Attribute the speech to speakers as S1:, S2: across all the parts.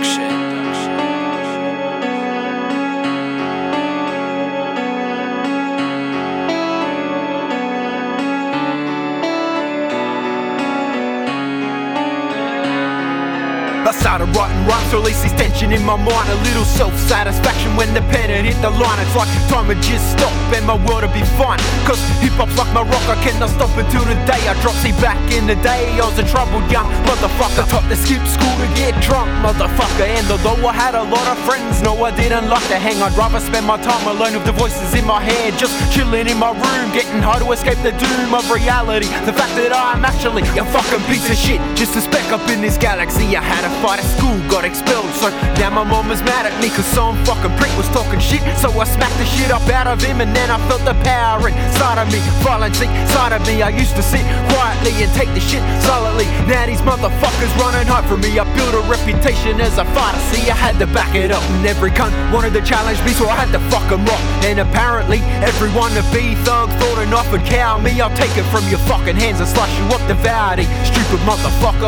S1: Production.
S2: I started writing rhymes to release this tension in my mind. A little self-satisfaction when the pen had hit the line. It's like time had just stopped and my world would be fine. Cause hip-hop's like my rock, I cannot stop until the day I drop. See, back in the day I was a troubled young motherfucker, type to skip school to get drunk, motherfucker. And although I had a lot of friends, no, I didn't like to hang. I'd rather spend my time alone with the voices in my head, just chilling in my room, getting high to escape the doom of reality. The fact that I'm actually a fucking piece of shit, just a speck up in this galaxy. I had a fight at school, got expelled, so now my mom was mad at me cause some fucking prick was talking shit. So I smacked the shit up out of him, and then I felt the power inside of me, violence inside of me. I used to sit quietly and take the shit silently. Now these motherfuckers running hard from me. I built a reputation as a fighter, see, I had to back it up. And every cunt wanted to challenge me, so I had to fuck them up. And apparently everyone to be thug thought a knife would cow me. I'll take it from your fucking hands and slice you up, devour it, stupid motherfucker.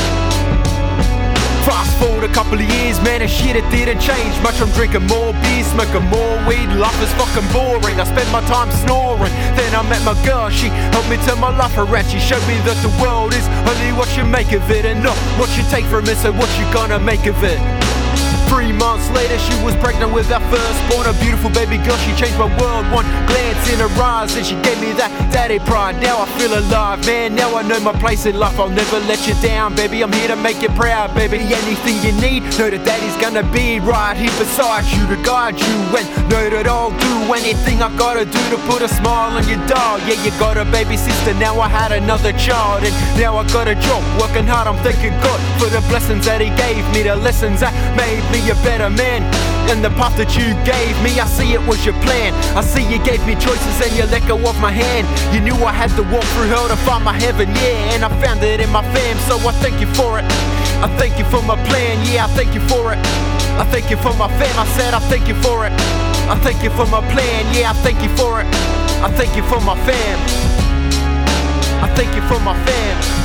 S2: Fast forward a couple of years, man, and shit, it didn't change much. I'm drinking more beer, smoking more weed. Life is fucking boring, I spend my time snoring. Then I met my girl, she helped me turn my life around. She showed me that the world is only what you make of it, and not what you take from it. So what you gonna make of it? 3 months later, she was pregnant with our firstborn, a beautiful baby girl. She changed my world, one glance in her eyes, and she gave me that daddy pride. Now I feel alive, man, now I know my place in life. I'll never let you down, baby, I'm here to make you proud, baby. Anything you need, know that daddy's gonna be right here beside you to guide you, and know that I'll do anything I gotta do to put a smile on your doll. Yeah, you got a baby sister, now I had another child, and now I got a job, working hard. I'm thanking God for the blessings that he gave me, the lessons that made me a better man, and the path that you gave me. I see it was your plan, I see you gave me choices and you let go of my hand. You knew I had to walk through hell to find my heaven, yeah, and I found it in my fam, so I thank you for it. I thank you for my plan, yeah, I thank you for it. I thank you for my fam, I said I thank you for it. I thank you for my plan, yeah, I thank you for it. I thank you for my fam. I thank you for my fam.